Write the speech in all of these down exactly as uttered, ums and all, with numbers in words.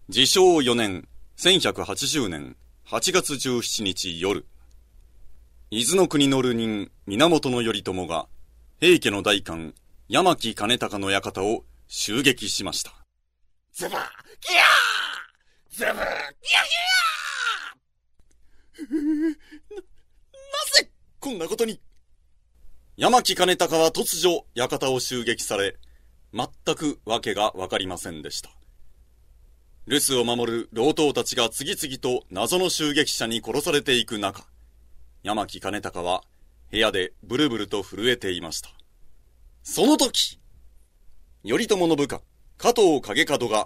治承よねん、せんひゃくはちじゅうねんはちがつじゅうしちにち夜、伊豆の国の流人、源頼朝が、平家の大官、山木兼隆の館を襲撃しました。 ズブキャーズブキャーキャーな、なぜこんなことに。 山木兼隆は突如館を襲撃され、全く訳がわかりませんでした。留守を守る老頭たちが次々と謎の襲撃者に殺されていく中、山木兼隆は部屋でブルブルと震えていました。その時、頼朝の部下、加藤景門が、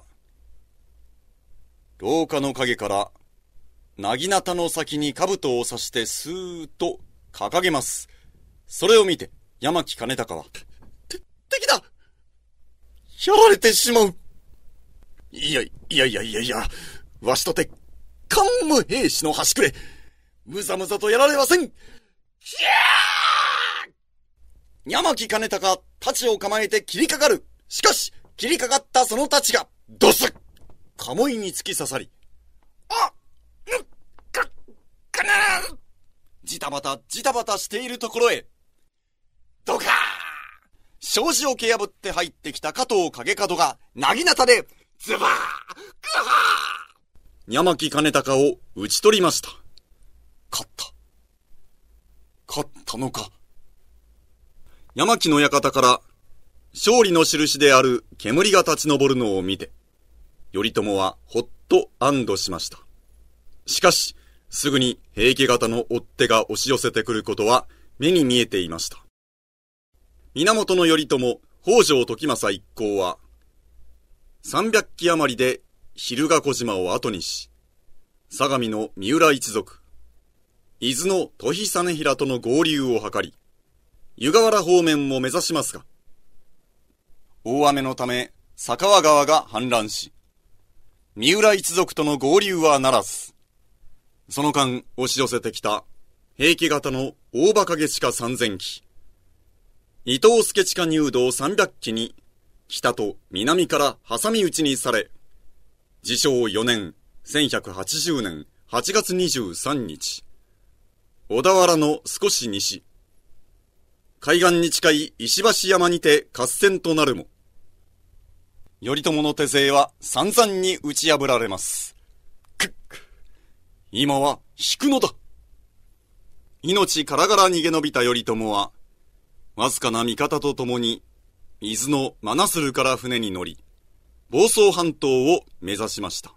廊下の陰から、薙刀の先に兜を刺してスーッと掲げます。それを見て、山木兼隆は、 て、敵だ！ やられてしまう。いや、いやいやいやいや、わしとて、桓武兵士の端くれ、むざむざとやられません。ひゃー！山木兼隆、太刀を構えて切りかかる。しかし、切りかかったその太刀が、ドスッ！鴨居に突き刺さり、あっ！ぬっ！か、かなー！ジタバタ、ジタバタしているところへ、ドカー！障子を蹴破って入ってきた加藤景門が、薙刀で、ズバー！クハー！山木兼隆を討ち取りました。勝った。勝ったのか。山木の館から、勝利の印である煙が立ち上るのを見て、頼朝はほっと安堵しました。しかし、すぐに平家方の追っ手が押し寄せてくることは目に見えていました。源頼朝、北条時政一行は、三百騎余りで蛭ヶ小島を後にし、相模の三浦一族、伊豆の土肥実平との合流を図り、湯河原方面を目指しますが、大雨のため酒川川が氾濫し、三浦一族との合流はならず、その間押し寄せてきた平家方の大馬鹿下三千騎、伊東助親入道三百騎に北と南から挟み撃ちにされ、治承よねん、せんひゃくはちじゅうねんはちがつにじゅうさんにち、小田原の少し西、海岸に近い石橋山にて合戦となるも、頼朝の手勢は散々に打ち破られます。くっ、今は引くのだ。命からがら逃げ延びた頼朝は、わずかな味方と共に、伊豆の真鶴から船に乗り、房総半島を目指しました。